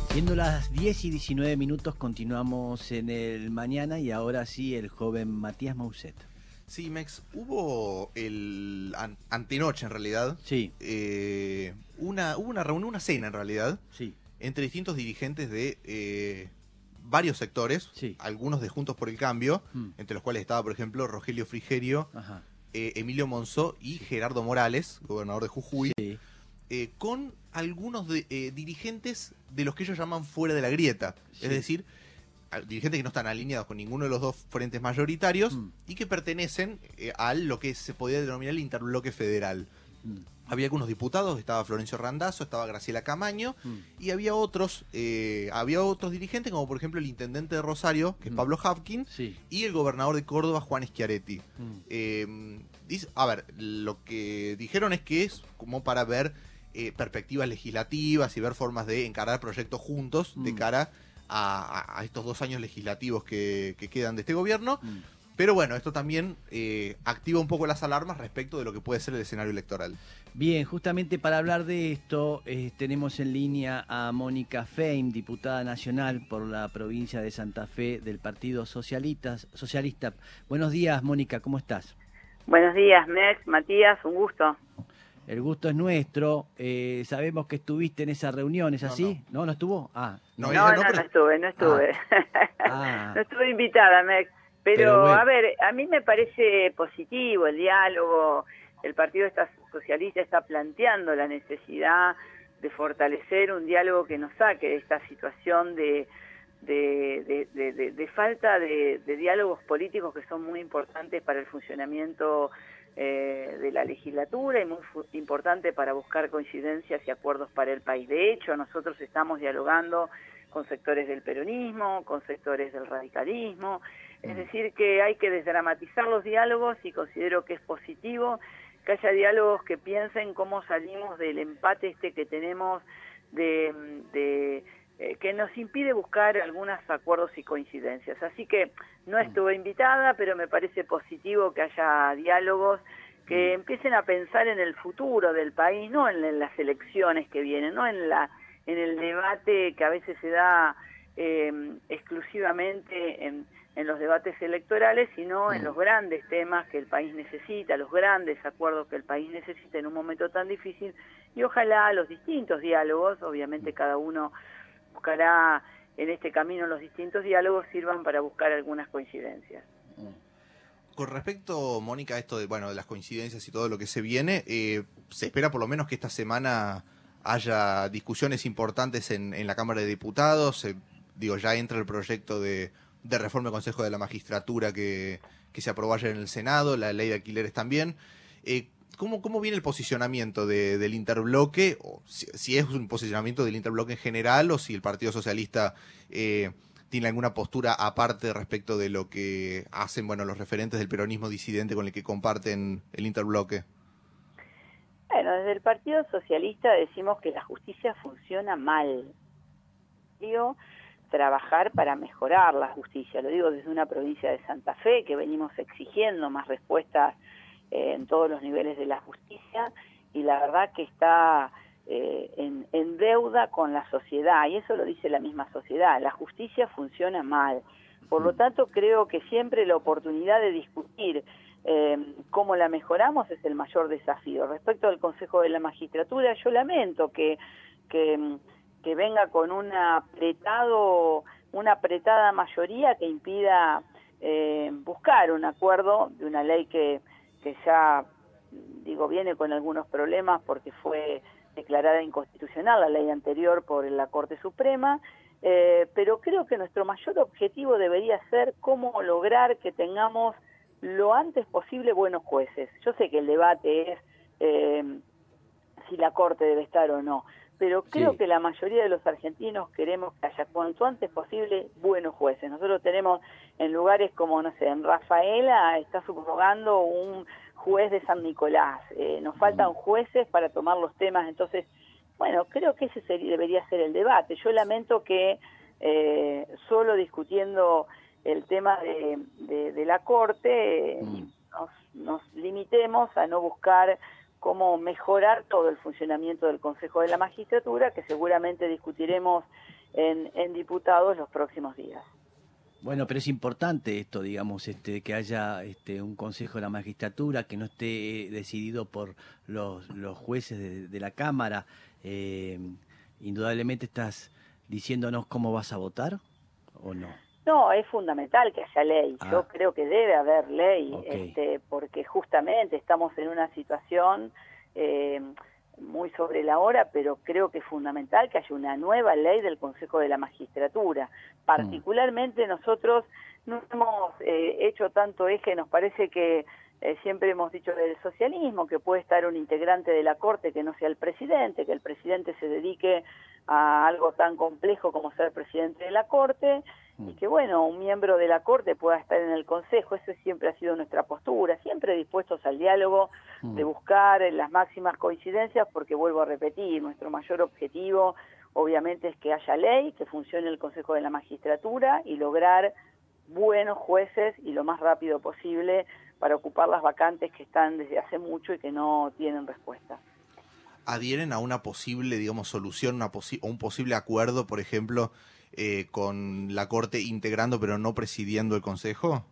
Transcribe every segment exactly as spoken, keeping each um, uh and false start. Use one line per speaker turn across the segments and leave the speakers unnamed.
Siendo las diez y diecinueve minutos, continuamos en el mañana y ahora sí el joven Matías Mauset.
Sí, Mex, hubo el an antenoche en realidad,
sí.
eh, una, hubo una reunión, una cena en realidad,
sí.
entre distintos dirigentes de eh, varios sectores,
sí.
algunos de Juntos por el Cambio,
mm.
entre los cuales estaba, por ejemplo, Rogelio Frigerio,
Ajá.
eh, Emilio Monzó y Gerardo Morales, gobernador de Jujuy,
sí.
eh, con algunos de, eh, dirigentes de los que ellos llaman fuera de la grieta,
sí.
es decir, dirigentes que no están alineados con ninguno de los dos frentes mayoritarios mm. y que pertenecen eh, a lo que se podría denominar el interbloque federal. Mm. Había algunos diputados, estaba Florencio Randazzo, estaba Graciela Camaño mm. y había otros eh, había otros dirigentes, como por ejemplo el intendente de Rosario, que es mm. Pablo Hapkin,
sí.
y el gobernador de Córdoba, Juan Schiaretti.
Mm.
Eh, dice, a ver, lo que dijeron es que es como para ver eh, perspectivas legislativas y ver formas de encarar proyectos juntos mm. de cara A, a estos dos años legislativos que, que quedan de este gobierno, mm. pero bueno, esto también eh, activa un poco las alarmas respecto de lo que puede ser el escenario electoral.
Bien, justamente para hablar de esto, eh, tenemos en línea a Mónica Fein, diputada nacional por la provincia de Santa Fe del Partido Socialista. Socialista. Buenos días, Mónica, ¿cómo estás?
Buenos días, Mex, Matías, un gusto.
El gusto es nuestro. Eh, sabemos que estuviste en esa reunión, ¿es así? ¿No? ¿No, ¿No estuvo? Ah,
no, no, no, no, pero... no estuve, no estuve. Ah. Ah. No estuve invitada, Mex. Pero, pero bueno. A ver, a mí me parece positivo el diálogo. El Partido está, Socialista está planteando la necesidad de fortalecer un diálogo que nos saque de esta situación de, de, de, de, de, de falta de, de diálogos políticos que son muy importantes para el funcionamiento Eh, de la legislatura y muy importante para buscar coincidencias y acuerdos para el país. De hecho, nosotros estamos dialogando con sectores del peronismo, con sectores del radicalismo, es decir que hay que desdramatizar los diálogos y considero que es positivo que haya diálogos que piensen cómo salimos del empate este que tenemos de... de Eh, que nos impide buscar algunos acuerdos y coincidencias. Así que no estuve invitada, pero me parece positivo que haya diálogos que empiecen a pensar en el futuro del país, no en, en las elecciones que vienen, no en, la, en el debate que a veces se da eh, exclusivamente en, en los debates electorales, sino en los grandes temas que el país necesita, los grandes acuerdos que el país necesita en un momento tan difícil, y ojalá los distintos diálogos, obviamente cada uno buscará en este camino los distintos diálogos, sirvan para buscar algunas coincidencias.
Con respecto, Mónica, a esto de, bueno, de las coincidencias y todo lo que se viene, eh, se espera por lo menos que esta semana haya discusiones importantes en, en la Cámara de Diputados. Eh, digo, ya entra el proyecto de, de reforma del Consejo de la Magistratura que, que se aprobó ayer en el Senado, la ley de alquileres también. Eh, ¿Cómo, ¿Cómo viene el posicionamiento de, del interbloque? O si, si es un posicionamiento del interbloque en general o si el Partido Socialista eh, tiene alguna postura aparte respecto de lo que hacen bueno los referentes del peronismo disidente con el que comparten el interbloque.
Bueno, desde el Partido Socialista decimos que la justicia funciona mal. Digo, trabajar para mejorar la justicia. Lo digo desde una provincia de Santa Fe que venimos exigiendo más respuestas eh, en todos los niveles de la justicia y la verdad que está eh, en, en deuda con la sociedad y eso lo dice la misma sociedad. La justicia funciona mal. Por lo tanto, creo que siempre la oportunidad de discutir eh, cómo la mejoramos es el mayor desafío. Respecto al Consejo de la Magistratura, yo lamento que, que, que venga con un apretado, una apretada mayoría que impida eh, buscar un acuerdo de una ley que, que ya, digo, viene con algunos problemas porque fue declarada inconstitucional la ley anterior por la Corte Suprema. Eh, pero creo que nuestro mayor objetivo debería ser cómo lograr que tengamos lo antes posible buenos jueces. Yo sé que el debate es eh, si la Corte debe estar o no, pero creo sí. que la mayoría de los argentinos queremos que haya cuanto antes posible buenos jueces. Nosotros tenemos en lugares como, no sé, en Rafaela está subrogando un juez de San Nicolás, eh, nos faltan jueces para tomar los temas, entonces bueno, creo que ese sería, debería ser el debate. Yo lamento que eh, solo discutiendo el tema de, de, de la Corte eh, mm. nos, nos limitemos a no buscar cómo mejorar todo el funcionamiento del Consejo de la Magistratura, que seguramente discutiremos en, en diputados los próximos días.
Bueno, pero es importante esto, digamos, este, que haya este, un Consejo de la Magistratura que no esté decidido por los, los jueces de, de la Cámara. Eh, indudablemente estás diciéndonos cómo vas a votar, ¿o no?
No, es fundamental que haya ley.
Ah.
Yo creo que debe haber ley,
Okay.
este, porque justamente estamos en una situación eh, muy sobre la hora, pero creo que es fundamental que haya una nueva ley del Consejo de la Magistratura. Particularmente nosotros no hemos eh, hecho tanto eje, nos parece que eh, siempre hemos dicho del socialismo, que puede estar un integrante de la Corte que no sea el presidente, que el presidente se dedique a algo tan complejo como ser presidente de la Corte, y que bueno, un miembro de la Corte pueda estar en el Consejo. Eso siempre ha sido nuestra postura, siempre dispuestos al diálogo, de buscar las máximas coincidencias, porque vuelvo a repetir, nuestro mayor objetivo obviamente es que haya ley, que funcione el Consejo de la Magistratura y lograr buenos jueces y lo más rápido posible para ocupar las vacantes que están desde hace mucho y que no tienen respuesta.
¿Adhieren a una posible, digamos, solución, una posi o un posible acuerdo, por ejemplo, eh, con la Corte integrando pero no presidiendo el Consejo?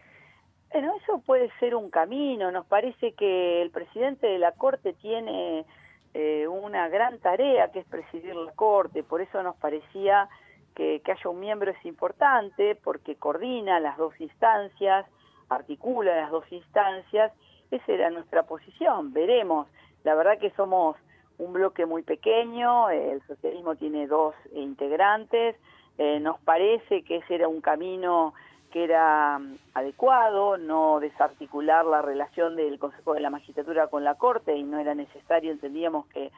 Bueno, eso puede ser un camino. Nos parece que el presidente de la Corte tiene eh, una gran tarea, que es presidir la Corte. Por eso nos parecía que, que haya un miembro es importante, porque coordina las dos instancias, articula las dos instancias. Esa era nuestra posición. Veremos. La verdad que somos un bloque muy pequeño, el socialismo tiene dos integrantes, eh, nos parece que ese era un camino que era um, adecuado, no desarticular la relación del Consejo de la Magistratura con la Corte, y no era necesario, entendíamos que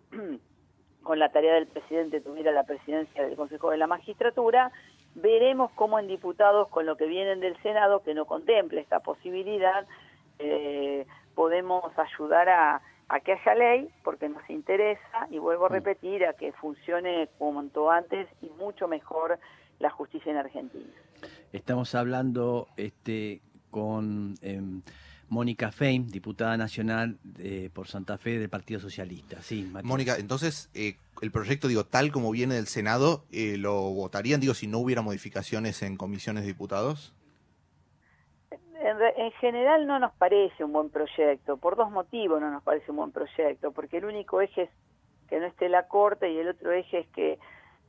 con la tarea del presidente tuviera la presidencia del Consejo de la Magistratura. Veremos cómo en diputados, con lo que vienen del Senado, que no contemple esta posibilidad, eh, podemos ayudar a a que haya ley, porque nos interesa, y vuelvo a repetir, a que funcione cuanto antes y mucho mejor la justicia en Argentina.
Estamos hablando este, con eh, Mónica Fein, diputada nacional eh, por Santa Fe del Partido Socialista. Sí, Matías.
Mónica, entonces, eh, el proyecto, digo, tal como viene del Senado, eh, ¿lo votarían, digo, si no hubiera modificaciones en comisiones de diputados?
En, en general no nos parece un buen proyecto, por dos motivos no nos parece un buen proyecto, porque el único eje es que no esté la Corte y el otro eje es que...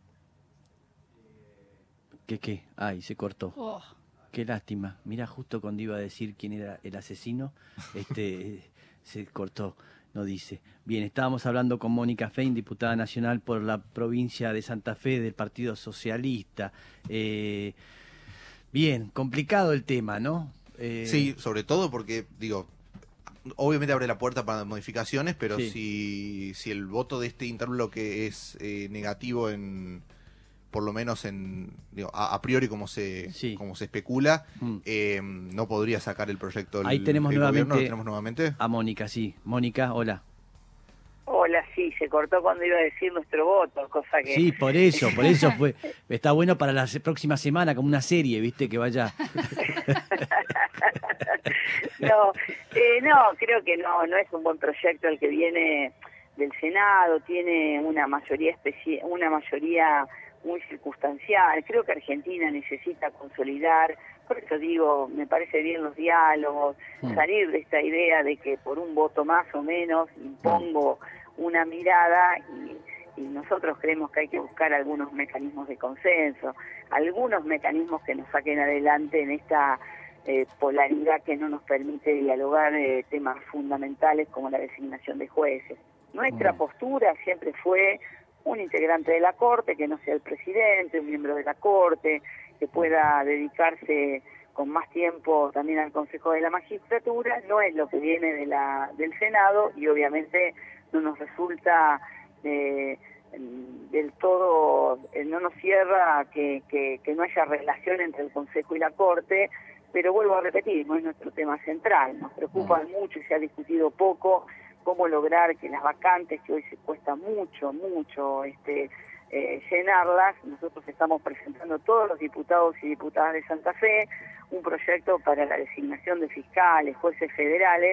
¿Qué qué? Ay, se cortó.
Oh.
Qué lástima. Mira, justo cuando iba a decir quién era el asesino, este se cortó, no dice. Bien, estábamos hablando con Mónica Fein, diputada nacional por la provincia de Santa Fe del Partido Socialista. Eh, bien, complicado el tema, ¿no? Eh,
Sí, sobre todo porque, digo, obviamente abre la puerta para modificaciones, pero
Sí.
si, si el voto de este interbloque es eh, negativo en, por lo menos en, digo, a, a priori como se,
Sí.
como se especula,
Mm.
eh, no podría sacar el proyecto del,
Ahí tenemos
del
nuevamente,
gobierno. ¿Lo tenemos nuevamente?
a Mónica, sí. Mónica, hola.
Hola, sí, se cortó cuando iba a decir nuestro voto, cosa que...
Sí, por eso, por eso fue. Está bueno para la se- próxima semana, como una serie, ¿viste? Que vaya.
No, eh, no, creo que no, no es un buen proyecto el que viene del Senado, tiene una mayoría especi- una mayoría muy circunstancial. Creo que Argentina necesita consolidar, por eso digo, me parece bien los diálogos,
Mm.
salir de esta idea de que por un voto más o menos impongo una mirada, y, y nosotros creemos que hay que buscar algunos mecanismos de consenso, algunos mecanismos que nos saquen adelante en esta eh, polaridad que no nos permite dialogar eh, temas fundamentales como la designación de jueces. Nuestra
Mm.
postura siempre fue un integrante de la Corte, que no sea el presidente, un miembro de la Corte, que pueda dedicarse con más tiempo también al Consejo de la Magistratura. No es lo que viene de la del Senado, y obviamente no nos resulta eh, del todo, eh, no nos cierra que, que, que no haya relación entre el Consejo y la Corte, pero vuelvo a repetir, no es nuestro tema central. Nos preocupa mucho y se ha discutido poco cómo lograr que las vacantes, que hoy se cuesta mucho, mucho este, eh, llenarlas. Nosotros estamos presentando, todos los diputados y diputadas de Santa Fe, un proyecto para la designación de fiscales, jueces federales,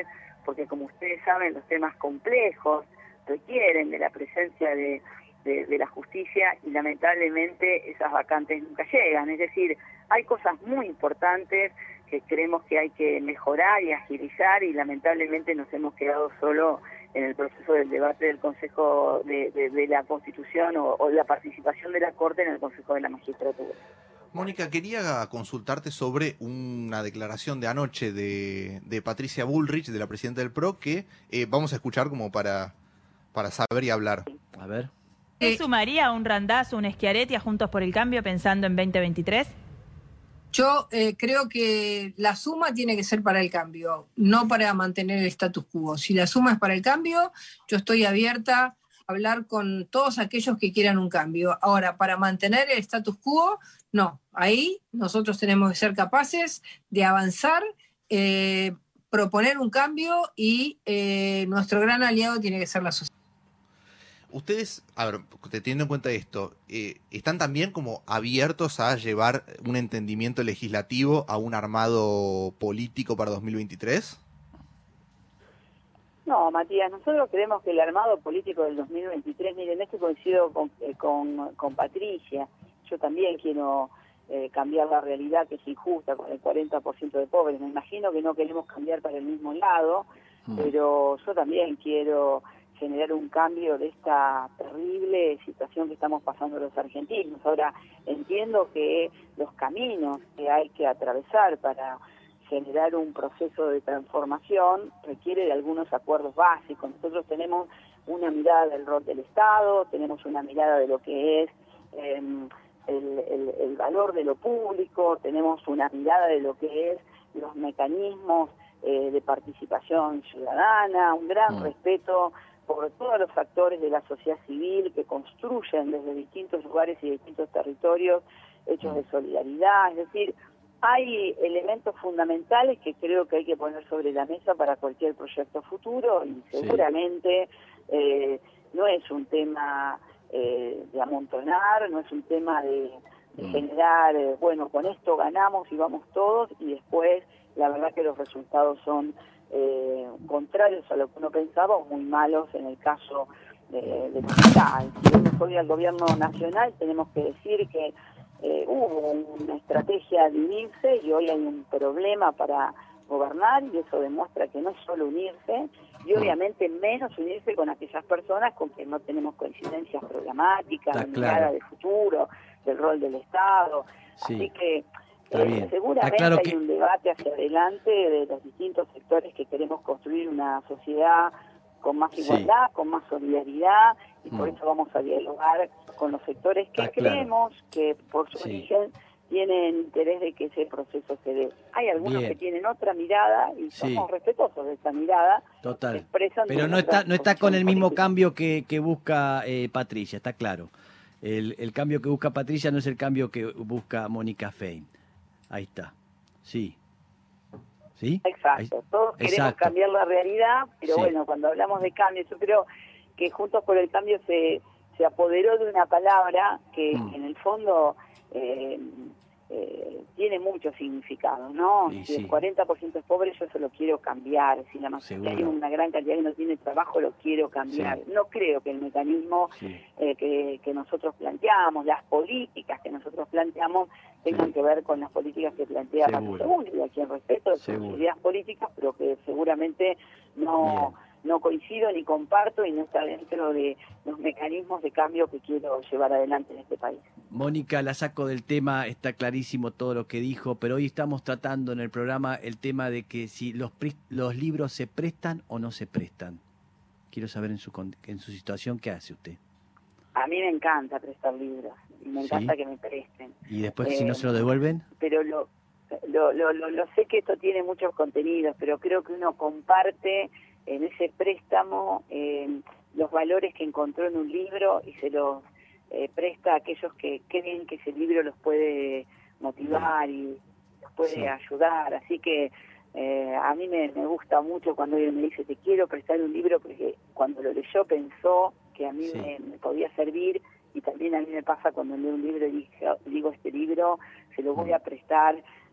porque como ustedes saben, los temas complejos requieren de la presencia de, de, de la justicia y lamentablemente esas vacantes nunca llegan. Es decir, hay cosas muy importantes que creemos que hay que mejorar y agilizar y lamentablemente nos hemos quedado solo en el proceso del debate del Consejo de, de, de la Constitución o, o la participación de la Corte en el Consejo de la Magistratura.
Mónica, quería consultarte sobre una declaración de anoche de, de Patricia Bullrich, de la presidenta del P R O, que eh, vamos a escuchar como para, para saber y hablar.
A ver.
¿Qué sumaría un Randazzo, un Schiaretti a Juntos por el Cambio pensando en veinte veintitrés?
Yo eh, creo que la suma tiene que ser para el cambio, no para mantener el status quo. Si la suma es para el cambio, yo estoy abierta a hablar con todos aquellos que quieran un cambio. Ahora, para mantener el status quo, no. Ahí nosotros tenemos que ser capaces de avanzar, eh, proponer un cambio y eh, nuestro gran aliado tiene que ser la sociedad.
Ustedes, a ver, teniendo en cuenta esto, eh, ¿están también como abiertos a llevar un entendimiento legislativo a un armado político para dos mil veintitrés?
No, Matías, nosotros creemos que el armado político del dos mil veintitrés, miren, esto coincido con, eh, con, con Patricia, yo también quiero eh, cambiar la realidad que es injusta con el cuarenta por ciento de pobres, me imagino que no queremos cambiar para el mismo lado, mm. pero yo también quiero generar un cambio de esta terrible situación que estamos pasando los argentinos. Ahora, entiendo que los caminos que hay que atravesar para generar un proceso de transformación requiere de algunos acuerdos básicos. Nosotros tenemos una mirada del rol del Estado, tenemos una mirada de lo que es eh, el, el, el valor de lo público, tenemos una mirada de lo que es los mecanismos eh, de participación ciudadana, un gran mm. respeto por todos los actores de la sociedad civil que construyen desde distintos lugares y distintos territorios hechos de solidaridad. Es decir, hay elementos fundamentales que creo que hay que poner sobre la mesa para cualquier proyecto futuro y seguramente sí. eh, no es un tema eh, de amontonar, no es un tema de, de mm. generar, eh, bueno, con esto ganamos y vamos todos y después la verdad que los resultados son Eh, contrarios a lo que uno pensaba o muy malos en el caso de, de Capital. Si vemos hoy al gobierno nacional, tenemos que decir que eh, hubo una estrategia de unirse y hoy hay un problema para gobernar y eso demuestra que no es solo unirse y obviamente menos unirse con aquellas personas con que no tenemos coincidencias programáticas, de mirada de futuro, del rol del Estado. Sí. Así que Eh, seguramente claro que... hay un debate hacia adelante de los distintos sectores que queremos construir una sociedad con más igualdad, sí. con más solidaridad y mm. por eso vamos a dialogar con los sectores que Está creemos claro. que por su sí. origen tienen interés de que ese proceso se dé. Hay algunos Bien. que tienen otra mirada y sí. somos respetuosos de esa mirada.
Total. Pero no está no está con el mismo política. cambio que, que busca eh, Patricia, está claro. El, el cambio que busca Patricia no es el cambio que busca Mónica Fein. Ahí está, sí. ¿Sí?
Exacto, Ahí... todos queremos Exacto. cambiar la realidad, pero sí. bueno, cuando hablamos de cambio, yo creo que Juntos por el Cambio se, se apoderó de una palabra que mm. en el fondo eh, eh, tiene mucho significado, ¿no? Sí, si sí. el cuarenta por ciento es pobre, yo eso lo quiero cambiar. Si la mayoría hay una gran cantidad que no tiene trabajo, lo quiero cambiar. Sí. No creo que el mecanismo sí. eh, que, que nosotros planteamos, las políticas que nosotros planteamos, tengan sí. que ver con las políticas que plantea Patricia Bullrich, a quien respeto de sus ideas políticas, pero que seguramente no... Bien. no coincido ni comparto y no está dentro de los mecanismos de cambio que quiero llevar adelante en este país.
Mónica, la saco del tema, está clarísimo todo lo que dijo, pero hoy estamos tratando en el programa el tema de que si los, los libros se prestan o no se prestan. Quiero saber en su, en su situación qué hace usted.
A mí me encanta prestar libros, y me encanta ¿Sí? que me presten.
¿Y después eh, si no se lo devuelven?
Pero lo, lo, lo, lo, lo sé que esto tiene muchos contenidos, pero creo que uno comparte en ese préstamo eh, los valores que encontró en un libro y se los eh, presta a aquellos que creen que ese libro los puede motivar y los puede sí. ayudar. Así que eh, a mí me, me gusta mucho cuando alguien me dice te quiero prestar un libro, porque cuando lo leyó pensó que a mí sí. me, me podía servir, y también a mí me pasa cuando leo un libro y digo, este libro se lo voy a prestar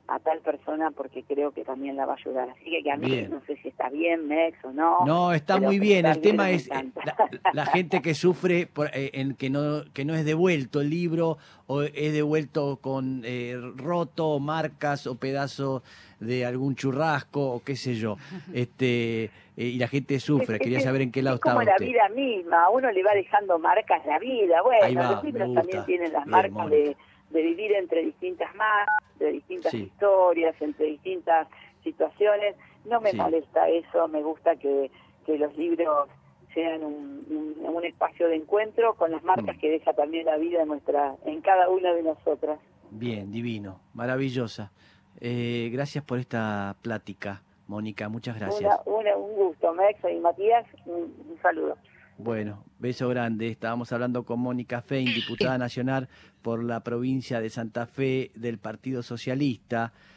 a tal persona porque creo que también la va a ayudar. Así que, que a mí
Bien.
no sé si está bien, Mex, o no.
No, está
pero
muy bien. El
preguntar
tema
libros
es
me
eh,
encanta.
la, la gente que sufre por, eh, en que no que no es devuelto el libro o es devuelto con eh, roto, marcas o pedazos de algún churrasco o qué sé yo. Este eh, y la gente
Es,
sufre.
es
Quería
que
saber en qué lado
es como
estaba
la
usted.
vida misma, a uno le va dejando marcas la vida.
Ahí
Bueno,
va,
los
me
libros
gusta.
también tienen las
Bien,
marcas
Mónica.
de, de vivir entre distintas marcas, de distintas
Sí.
historias, entre distintas situaciones. No me
Sí.
molesta eso, me gusta que, que los libros sean un, un, un espacio de encuentro con las marcas
Mm.
que deja también la vida en, nuestra, en cada una de nosotras.
Bien, divino, maravillosa. Eh, gracias por esta plática, Mónica. Muchas
Una,
gracias.
una, un gusto, Mex y Matías, un, un saludo.
Bueno, beso grande. Estábamos hablando con Mónica Fein, diputada nacional por la provincia de Santa Fe del Partido Socialista.